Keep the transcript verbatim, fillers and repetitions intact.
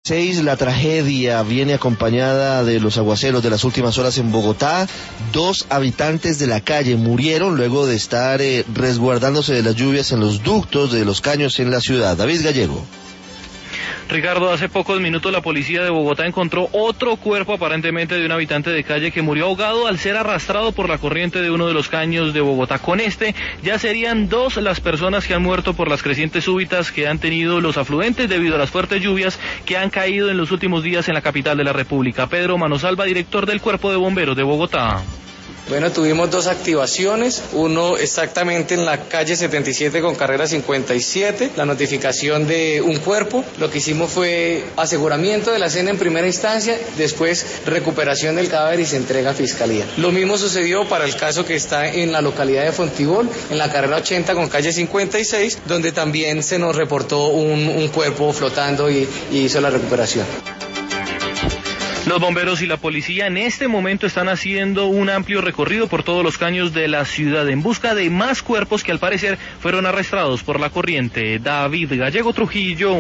Seis, la tragedia viene acompañada de los aguaceros de las últimas horas en Bogotá. Dos habitantes de la calle murieron luego de estar eh, resguardándose de las lluvias en los ductos de los caños en la ciudad. David Gallego. Ricardo, hace pocos minutos la policía de Bogotá encontró otro cuerpo aparentemente de un habitante de calle que murió ahogado al ser arrastrado por la corriente de uno de los caños de Bogotá. Con este ya serían dos las personas que han muerto por las crecientes súbitas que han tenido los afluentes debido a las fuertes lluvias que han caído en los últimos días en la capital de la República. Pedro Manosalva, director del Cuerpo de Bomberos de Bogotá. Bueno, tuvimos dos activaciones, uno exactamente en la calle setenta y siete con carrera cincuenta y siete, la notificación de un cuerpo. Lo que hicimos fue aseguramiento de la escena en primera instancia, después recuperación del cadáver y se entrega a Fiscalía. Lo mismo sucedió para el caso que está en la localidad de Fontibón, en la carrera ochenta con calle cincuenta y seis, donde también se nos reportó un, un cuerpo flotando y, y hizo la recuperación. Los bomberos y la policía en este momento están haciendo un amplio recorrido por todos los caños de la ciudad en busca de más cuerpos que al parecer fueron arrastrados por la corriente. David Gallego, Trujillo.